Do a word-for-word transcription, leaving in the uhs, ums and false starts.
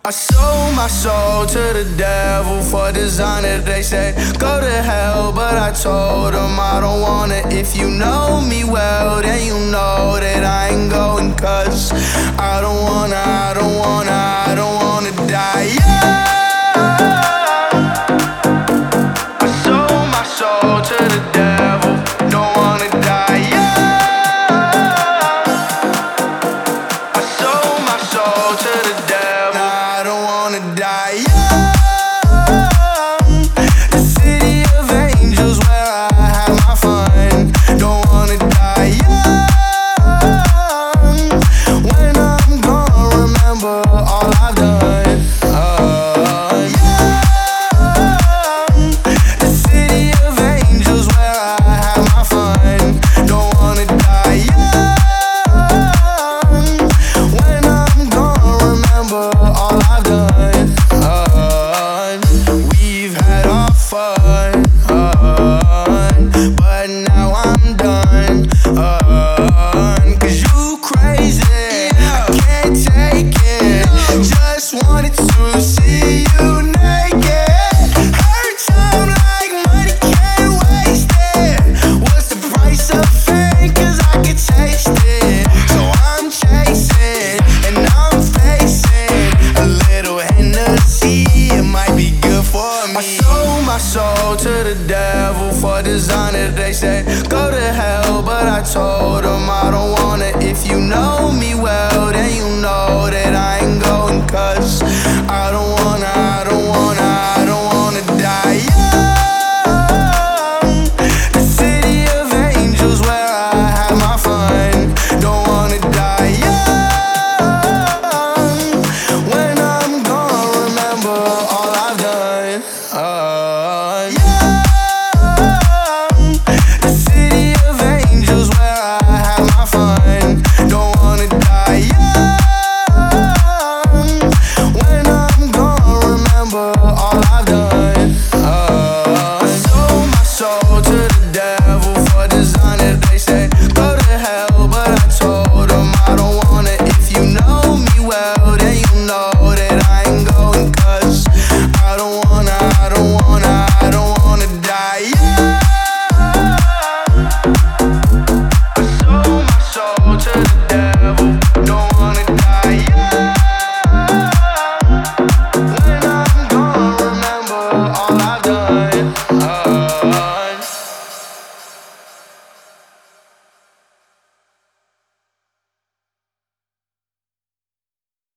I sold my soul to the devil for designer. They say go to hell, but I told them I don't want it. If you know me well, then you know that I ain't going. Cause I don't wanna, I don't wanna, I don't wanna die. Yeah, I sold my soul to the devil, don't wanna die. Yeah, I sold my soul to the devil, I don't wanna die young. The city of angels where I have my fun. Don't wanna die young. When I'm gone, remember all I've done. Uh, young. The city of angels where I have my fun. Don't wanna die young. When I'm gone, remember all I've done. We've had our fun, but now I'm done. Cause you crazy, I can't take it. Just wanted to see you naked. Hurts, I'm like money, can't waste it. What's the price of fame? Cause I can taste it. So I'm chasing and I'm facing a little Hennessy. It might be good for me. I sold my soul to the devil for designer. They say go to hell, but I told